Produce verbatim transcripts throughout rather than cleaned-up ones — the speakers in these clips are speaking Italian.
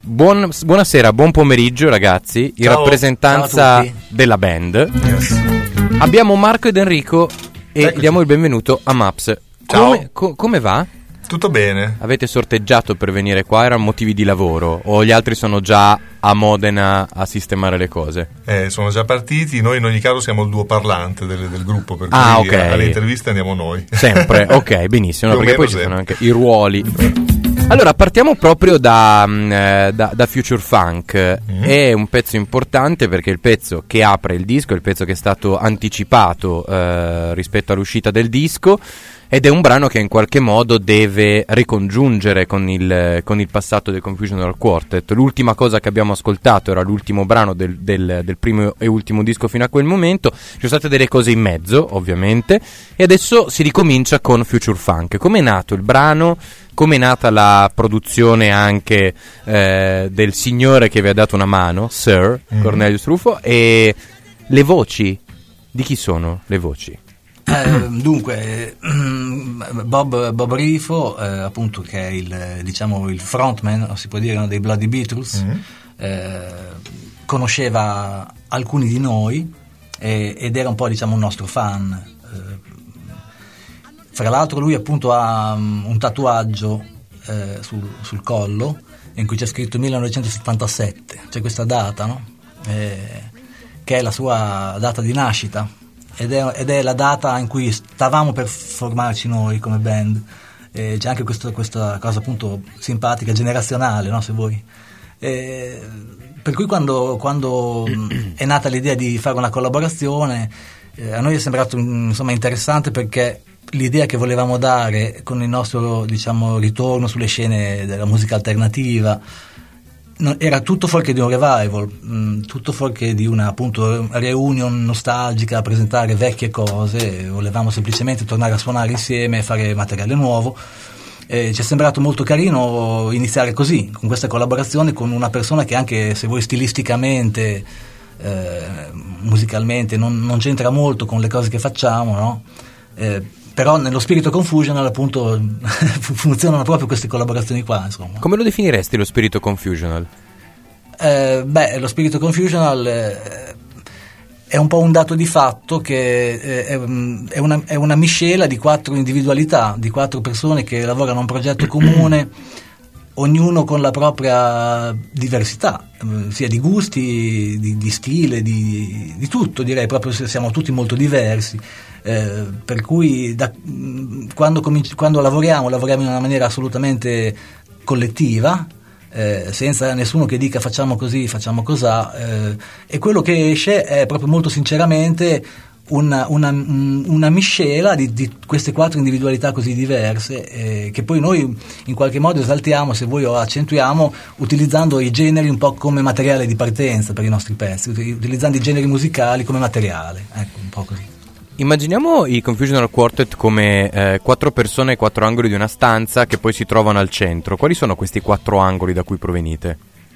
buon, buonasera, buon pomeriggio ragazzi, in ciao, rappresentanza della band. Yes. Abbiamo Marco ed Enrico e Eccoci. diamo il benvenuto a Maps. Ciao. Come, co- come va? Tutto bene. Avete sorteggiato per venire qua? Erano motivi di lavoro? O gli altri sono già a Modena a sistemare le cose? Eh, sono già partiti, noi in ogni caso siamo il duo parlante del, del gruppo, per Ah, cui ok. alle interviste andiamo noi. Sempre, ok, benissimo, no, Più o perché poi meno ci sono sempre. anche i ruoli. Allora, partiamo proprio da, mm, eh, da, da Future Funk. Mm. È un pezzo importante perché è il pezzo che apre il disco, è il pezzo che è stato anticipato eh, rispetto all'uscita del disco, ed è un brano che in qualche modo deve ricongiungere con il, con il passato del Confusional Quartet. L'ultima cosa che abbiamo ascoltato era l'ultimo brano del, del, del primo e ultimo disco fino a quel momento. Ci sono state delle cose in mezzo, ovviamente, e adesso si ricomincia con Future Funk. Come è nato il brano? Come è nata la produzione anche eh, del signore che vi ha dato una mano, Sir Mm. Cornelius Rufo, e le voci? Di chi sono le voci? Eh, dunque, Bob, Bob Rifo, eh, appunto, che è il, diciamo, il frontman, si può dire, no, dei Bloody Beatles, Mm. eh, conosceva alcuni di noi eh, ed era un po', diciamo, un nostro fan. Eh, fra l'altro lui appunto ha um, un tatuaggio eh, sul, sul collo in cui c'è scritto millenovecentosettantasette, c'è questa data, no? Eh, che è la sua data di nascita. Ed è, ed è la data in cui stavamo per formarci noi come band. Eh, c'è anche questo, questa cosa appunto simpatica, generazionale, no, se vuoi. Eh, per cui quando, quando è nata l'idea di fare una collaborazione, eh, a noi è sembrato insomma interessante, perché l'idea che volevamo dare con il nostro, diciamo, ritorno sulle scene della musica alternativa No, era tutto fuorché di un revival, mh, tutto fuorché di una, appunto, reunion nostalgica, presentare vecchie cose. Volevamo semplicemente tornare a suonare insieme e fare materiale nuovo. E ci è sembrato molto carino iniziare così, con questa collaborazione con una persona che anche, se vuoi, stilisticamente, eh, musicalmente non, non c'entra molto con le cose che facciamo, no? Eh, però nello spirito Confusional appunto funzionano proprio queste collaborazioni qua, insomma. Come lo definiresti lo spirito Confusional? Eh, beh, lo spirito Confusional eh, è un po' un dato di fatto che eh, è, è, una, è una miscela di quattro individualità, di quattro persone che lavorano a un progetto comune, ognuno con la propria diversità, eh, sia di gusti, di, di stile, di, di tutto, direi, proprio se siamo tutti molto diversi. Eh, per cui da, quando, cominci, quando lavoriamo lavoriamo in una maniera assolutamente collettiva, eh, senza nessuno che dica facciamo così, facciamo cosà, eh, e quello che esce è proprio molto sinceramente una, una, una miscela di, di queste quattro individualità così diverse, eh, che poi noi in qualche modo esaltiamo, se vuoi, o accentuiamo utilizzando i generi un po' come materiale di partenza per i nostri pezzi, utilizzando i generi musicali come materiale, ecco, un po' così. Immaginiamo i Confusional Quartet come eh, quattro persone ai quattro angoli di una stanza che poi si trovano al centro. Quali sono questi quattro angoli da cui provenite?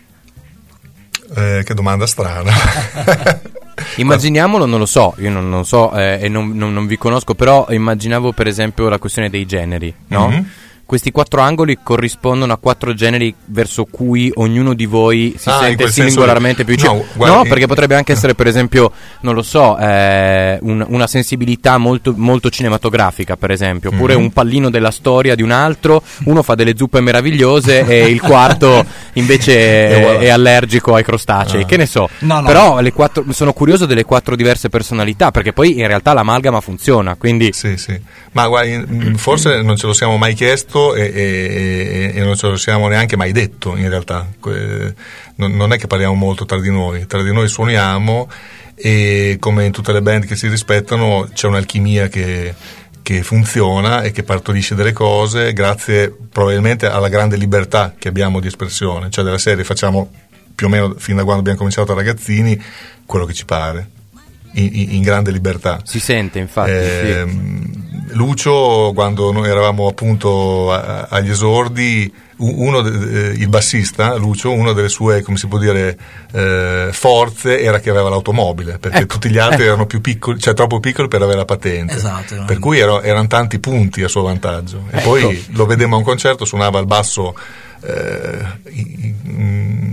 Eh, che domanda strana. Immaginiamolo, non lo so, io non, non so eh, e non, non, non vi conosco, però immaginavo per esempio la questione dei generi, no? Mm-hmm. Questi quattro angoli corrispondono a quattro generi verso cui ognuno di voi si Ah, in sente quel senso singolarmente lì. più vicino. No, guarda, No, in- perché potrebbe anche essere per esempio, non lo so, eh, un- una sensibilità molto, molto cinematografica, per esempio, oppure Mhm. un pallino della storia di un altro, uno fa delle zuppe meravigliose e il quarto invece E è, voilà. è allergico ai crostacei, Ah. che ne so. No, no. Però le quattro, sono curioso delle quattro diverse personalità, perché poi in realtà l'amalgama funziona, quindi... Sì, sì. Ma guarda, in- forse non ce lo siamo mai chiesto e, e- e non ce lo siamo neanche mai detto, in realtà. Que- Non, non è che parliamo molto tra di noi, tra di noi suoniamo, e come in tutte le band che si rispettano c'è un'alchimia che, che funziona e che partorisce delle cose grazie probabilmente alla grande libertà che abbiamo di espressione, cioè della serie facciamo più o meno fin da quando abbiamo cominciato da ragazzini quello che ci pare, in, in- in grande libertà. Si sente, infatti, Eh, sì. Lucio, quando noi eravamo appunto a- agli esordi, u- uno de- eh, il bassista Lucio, una delle sue, come si può dire, eh, forze era che aveva l'automobile, perché Ecco, tutti gli altri ecco. erano più piccoli, cioè troppo piccoli per avere la patente. Esatto. Per cui ero- erano tanti punti a suo vantaggio. E Ecco. poi lo vedemmo a un concerto, suonava il basso eh, in-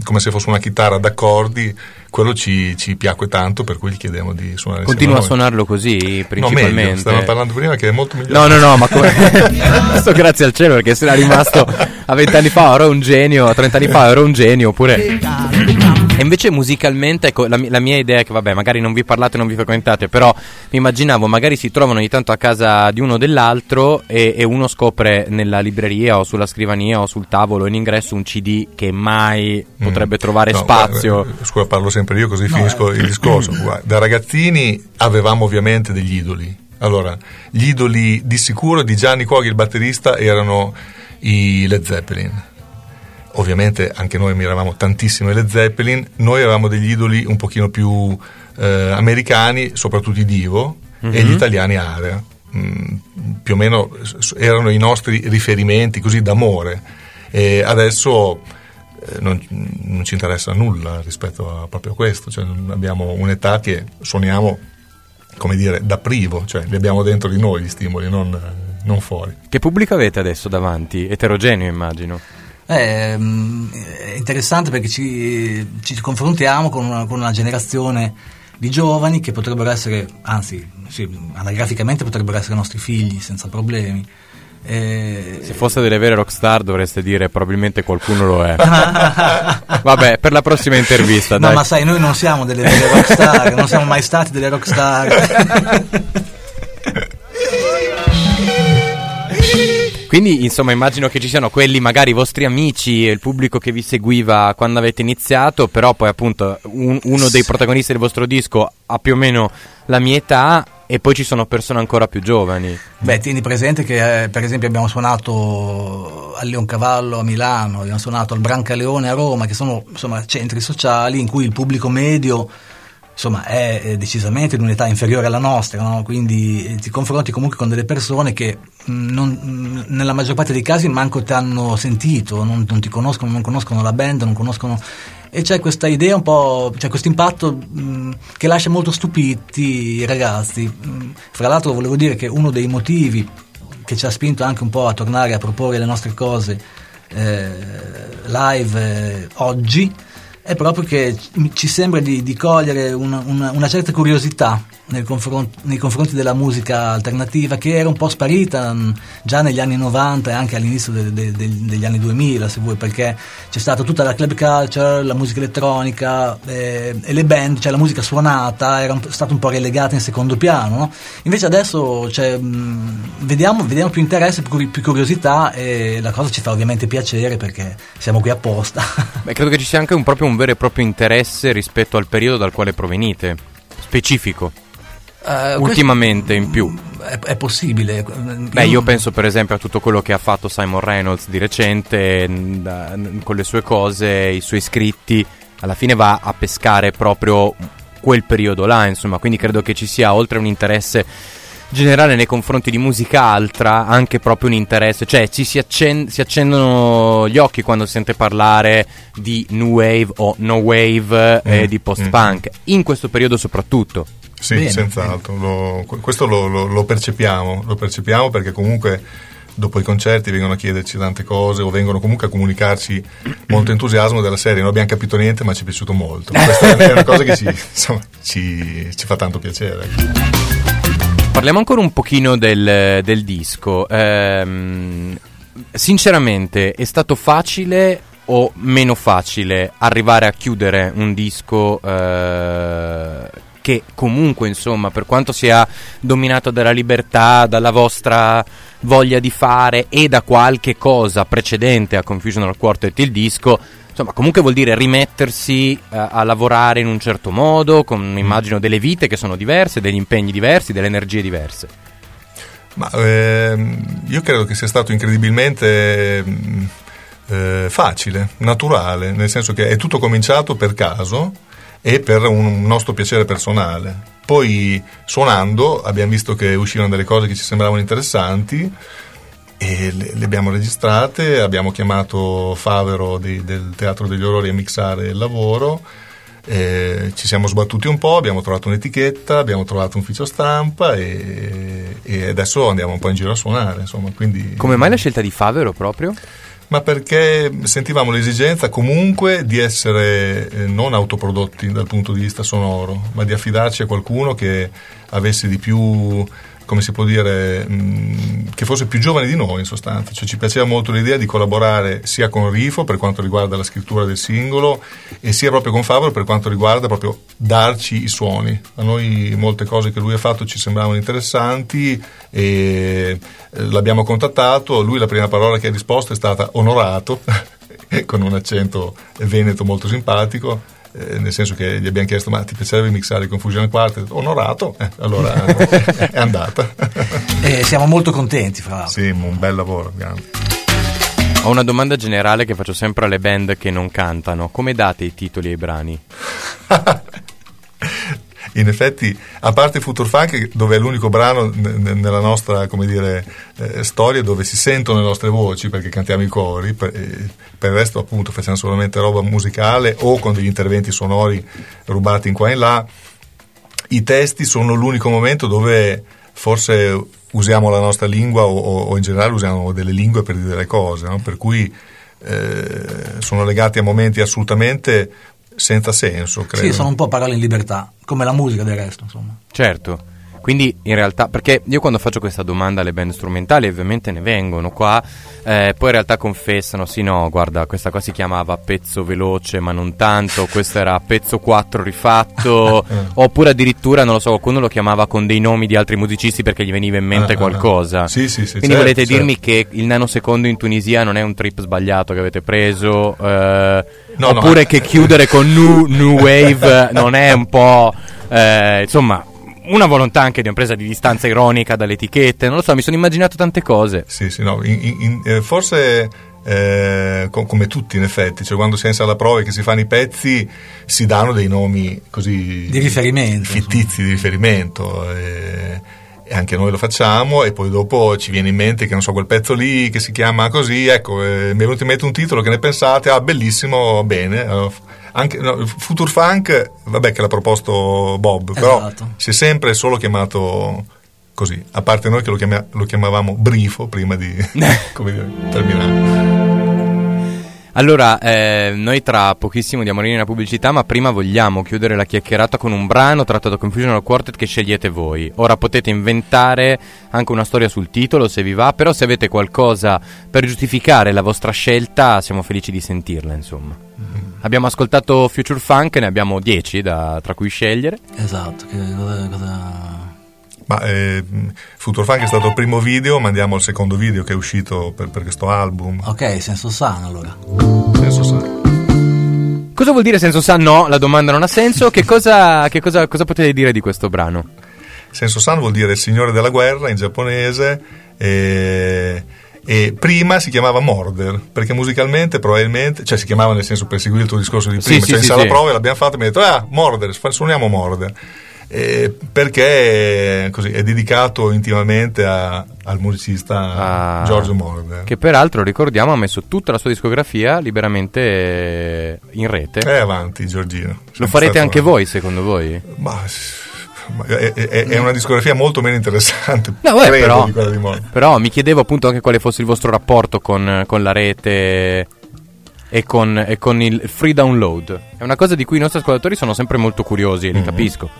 come se fosse una chitarra d'accordi, quello ci, ci piacque tanto, per cui gli chiediamo di suonare. Continua a suonarlo così principalmente? No, meglio, stavamo parlando prima che è molto migliore. No, no, no, ma come... questo grazie al cielo, perché se era rimasto a vent'anni fa ero un genio, a trent'anni fa ero un genio, oppure... E invece musicalmente, ecco, la, la mia idea è che, vabbè, magari non vi parlate, non vi frequentate, però mi immaginavo, magari si trovano ogni tanto a casa di uno o dell'altro e, e uno scopre nella libreria o sulla scrivania o sul tavolo in ingresso un C D che mai mm. potrebbe trovare no, spazio. Guarda, scusa, parlo sempre io così no, finisco eh. il discorso. Guarda, da ragazzini avevamo ovviamente degli idoli. Allora, gli idoli di sicuro di Gianni Cuoghi, il batterista, erano i Led Zeppelin. Ovviamente anche noi ammiravamo tantissimo i Led Zeppelin. Noi avevamo degli idoli un pochino più eh, americani, soprattutto i Divo, mm-hmm. e gli italiani Area. Mm, più o meno erano i nostri riferimenti così d'amore. E adesso eh, non, non ci interessa nulla rispetto a proprio questo. Cioè, abbiamo un'età che suoniamo, come dire, da privo, cioè li abbiamo dentro di noi gli stimoli, non, non fuori. Che pubblico avete adesso davanti? Eterogeneo, immagino. È interessante perché ci, ci confrontiamo con una, con una generazione di giovani che potrebbero essere, anzi, sì, anagraficamente potrebbero essere nostri figli senza problemi. E... Se fosse delle vere rockstar dovreste dire probabilmente qualcuno lo è. Vabbè, per la prossima intervista. No, dai. ma sai, noi non siamo delle vere rockstar, non siamo mai stati delle rockstar. Quindi, insomma, immagino che ci siano quelli, magari i vostri amici e il pubblico che vi seguiva quando avete iniziato, però poi appunto un, uno dei protagonisti del vostro disco ha più o meno la mia età e poi ci sono persone ancora più giovani. Beh, tieni presente che eh, per esempio abbiamo suonato al Leoncavallo a Milano, abbiamo suonato al Brancaleone a Roma, che sono insomma centri sociali in cui il pubblico medio insomma è decisamente di un'età inferiore alla nostra, no? Quindi ti confronti comunque con delle persone che non, nella maggior parte dei casi manco ti hanno sentito, non, non ti conoscono, non conoscono la band, non conoscono, e c'è questa idea un po', c'è questo impatto mh, che lascia molto stupiti i ragazzi. Mh, fra l'altro volevo dire che uno dei motivi che ci ha spinto anche un po' a tornare a proporre le nostre cose eh, live eh, oggi è proprio che ci sembra di, di cogliere una, una, una certa curiosità nel confronti, nei confronti della musica alternativa, che era un po' sparita mh, già negli anni novanta e anche all'inizio de, de, de, degli anni duemila, se vuoi, perché c'è stata tutta la club culture, la musica elettronica eh, e le band, cioè la musica suonata era un, stata un po' relegata in secondo piano, no? Invece adesso cioè, mh, vediamo, vediamo più interesse, più, più curiosità, e la cosa ci fa ovviamente piacere perché siamo qui apposta. Beh, credo che ci sia anche un, proprio un vero e proprio interesse rispetto al periodo dal quale provenite, specifico. Uh, ultimamente in più è, è possibile. Beh, io penso per esempio a tutto quello che ha fatto Simon Reynolds di recente da, con le sue cose, i suoi scritti, alla fine va a pescare proprio quel periodo là, insomma, quindi credo che ci sia, oltre a un interesse generale nei confronti di musica altra, anche proprio un interesse, cioè ci si, accend- si accendono gli occhi quando si sente parlare di new wave o no wave mm. e di post-punk, mm. in questo periodo soprattutto. Sì, bene, senz'altro, lo, questo lo, lo, lo percepiamo, lo percepiamo perché comunque dopo i concerti vengono a chiederci tante cose o vengono comunque a comunicarci molto entusiasmo della serie. Non abbiamo capito niente, ma ci è piaciuto molto. Questa è una cosa che ci, insomma, ci, ci fa tanto piacere. Parliamo ancora un pochino del, del disco. Ehm, sinceramente, è stato facile o meno facile arrivare a chiudere un disco eh, che comunque, insomma, per quanto sia dominato dalla libertà, dalla vostra voglia di fare e da qualche cosa precedente a Confusional Quartet, il disco, insomma, comunque vuol dire rimettersi a, a lavorare in un certo modo, con immagino delle vite che sono diverse, degli impegni diversi, delle energie diverse. Ma ehm, io credo che sia stato incredibilmente eh, facile, naturale, nel senso che è tutto cominciato per caso e per un nostro piacere personale. Poi suonando abbiamo visto che uscivano delle cose che ci sembravano interessanti e le, le abbiamo registrate, abbiamo chiamato Favero di, del Teatro degli Orrori a mixare il lavoro, eh, ci siamo sbattuti un po', abbiamo trovato un'etichetta, abbiamo trovato un ufficio stampa e, e adesso andiamo un po' in giro a suonare, insomma. Quindi come mai la scelta di Favero proprio? Ma perché sentivamo l'esigenza comunque di essere eh, non autoprodotti dal punto di vista sonoro, ma di affidarci a qualcuno che avesse di più, come si può dire, mh, che fosse più giovane di noi in sostanza. Cioè ci piaceva molto l'idea di collaborare sia con Rifo per quanto riguarda la scrittura del singolo e sia proprio con Favaro per quanto riguarda proprio darci i suoni. A noi molte cose che lui ha fatto ci sembravano interessanti e l'abbiamo contattato, lui la prima parola che ha risposto è stata onorato con un accento veneto molto simpatico. Eh, nel senso che gli abbiamo chiesto ma ti piacerebbe mixare con Fusion Quartet? Onorato, eh, allora è andata. E siamo molto contenti, fra l'altro. Sì, un bel lavoro, grande. Ho una domanda generale che faccio sempre alle band che non cantano: come date i titoli ai brani? In effetti, a parte Future Funk, dove è l'unico brano n- nella nostra, come dire, eh, storia dove si sentono le nostre voci perché cantiamo i cori, per, eh, per il resto appunto facciamo solamente roba musicale o con degli interventi sonori rubati in qua e in là. I testi sono l'unico momento dove forse usiamo la nostra lingua o, o in generale usiamo delle lingue per dire le cose, no? Per cui eh, sono legati a momenti assolutamente senza senso, credo. Sì, sono un po' parole in libertà, come la musica del resto, insomma. Certo. Quindi in realtà, perché io quando faccio questa domanda alle band strumentali ovviamente ne vengono qua, eh, poi in realtà confessano, sì no, guarda, questa qua si chiamava pezzo veloce ma non tanto, questo era pezzo quattro rifatto, oppure addirittura, non lo so, qualcuno lo chiamava con dei nomi di altri musicisti perché gli veniva in mente qualcosa. Sì, sì, sì. Quindi certo, volete certo. dirmi che il nanosecondo in Tunisia non è un trip sbagliato che avete preso, eh, no, oppure no. che chiudere con new, new Wave non è un po', eh, insomma... una volontà anche di una presa di distanza ironica dalle etichette, non lo so, mi sono immaginato tante cose. Sì, sì, no, in, in, eh, forse eh, com- come tutti in effetti, cioè quando si è in sala prove che si fanno i pezzi si danno dei nomi così di riferimento, fittizi insomma. Di riferimento e, e anche noi lo facciamo e poi dopo ci viene in mente che non so quel pezzo lì che si chiama così, ecco, eh, mi è venuto in mente un titolo, che ne pensate? Ah, bellissimo, bene. Allora, anche no, Future Funk, vabbè, che l'ha proposto Bob, però esatto. Si è sempre solo chiamato così, a parte noi che lo, chiama, lo chiamavamo Brifo prima di come dire, terminare. Allora, eh, noi tra pochissimo diamo linea alla pubblicità, ma prima vogliamo chiudere la chiacchierata con un brano tratto da Confusional Quartet che scegliete voi. Ora potete inventare anche una storia sul titolo se vi va, però se avete qualcosa per giustificare la vostra scelta siamo felici di sentirla, insomma. Mm-hmm. Abbiamo ascoltato Future Funk, ne abbiamo dieci da, tra cui scegliere. Esatto, che cosa... cosa... Ma eh, Future Funk è stato il primo video, ma andiamo al secondo video che è uscito per, per questo album. Ok, Senso San allora. Senso San. Cosa vuol dire Senso San? No, la domanda non ha senso. Che cosa, che cosa, cosa potete dire di questo brano? Senso San vuol dire Signore della Guerra in giapponese e, e prima si chiamava Murder, perché musicalmente probabilmente, cioè si chiamava nel senso, per seguire il tuo discorso di prima, sì, cioè sì, in sì, sala sì. prove l'abbiamo fatto e mi ha detto ah, Murder, suoniamo Murder. Eh, perché così è dedicato intimamente a, al musicista ah, Giorgio Moroder, che peraltro ricordiamo ha messo tutta la sua discografia liberamente in rete. È avanti Giorgino. Lo farete anche avanti. Voi secondo voi? Ma, ma è, è, è una discografia molto meno interessante, no, beh, credo, però, di quella di Moroder. Però mi chiedevo appunto anche quale fosse il vostro rapporto con, con la rete e con, e con il free download. È una cosa di cui i nostri ascoltatori sono sempre molto curiosi e li mm-hmm. capisco.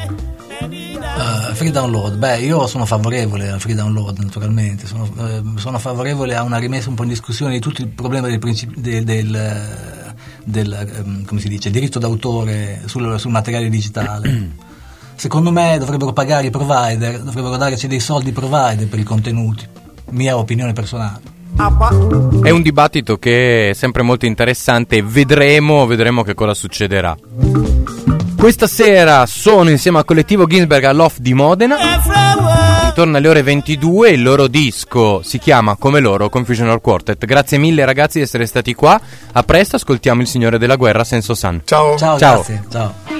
Uh, free download, beh, io sono favorevole al free download, naturalmente. Sono, eh, sono favorevole a una rimessa un po' in discussione di tutto il problema del, principi, del, del, del um, come si dice, diritto d'autore sul, sul materiale digitale. Secondo me dovrebbero pagare i provider, dovrebbero darci dei soldi provider per i contenuti. Mia opinione personale. È un dibattito che è sempre molto interessante e vedremo, vedremo che cosa succederà. Questa sera sono insieme al collettivo Ginsberg all'Off di Modena, intorno alle ore ventidue. Il loro disco si chiama come loro Confusional Quartet. Grazie mille ragazzi di essere stati qua, a presto, ascoltiamo Il Signore della Guerra, Senso San. Ciao. Ciao, ciao. Grazie. Ciao.